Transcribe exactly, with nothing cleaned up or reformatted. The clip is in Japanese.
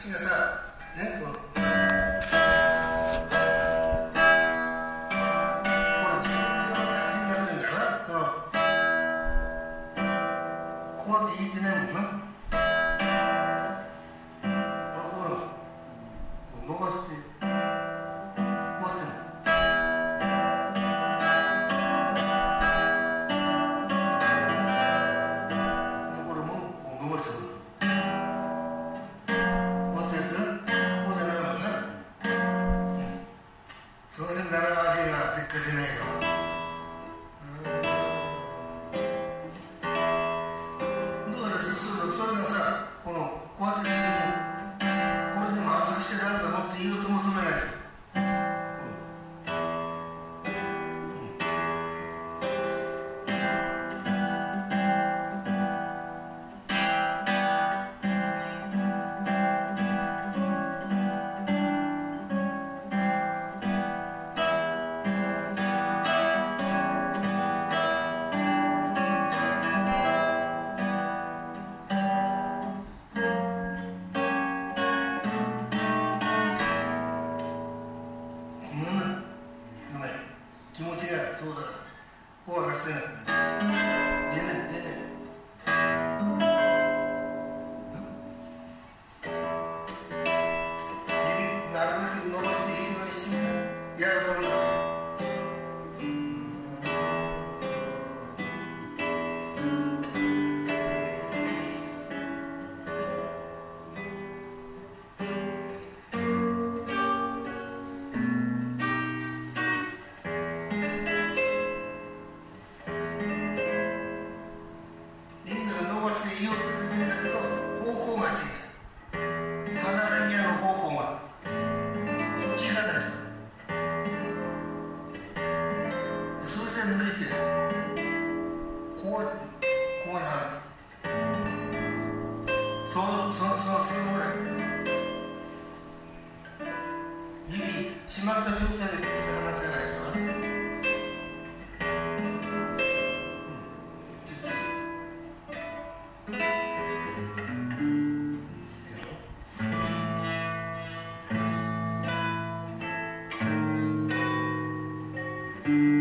ちがさ、ね、このこれ自分の感じになってるんだよな。そのこうやって弾いてないもんな。これこう伸ばして。その辺なら味がでっかくないよ。だからそれがさ、このこうやってやってこれでも圧力してたんだもって言うと求めないと。気持ちがそうだ。こうはしてない。出ない出ない。指なるべく伸ばしていいようにして柔らかくなって。いいよって言ってるんだけど、方向が違う。離れ際の方向がこっちがないですよ。それで抜いてこうやってこうやる。そうそうそうそれぐらい。指締まった状態で離せないから。うん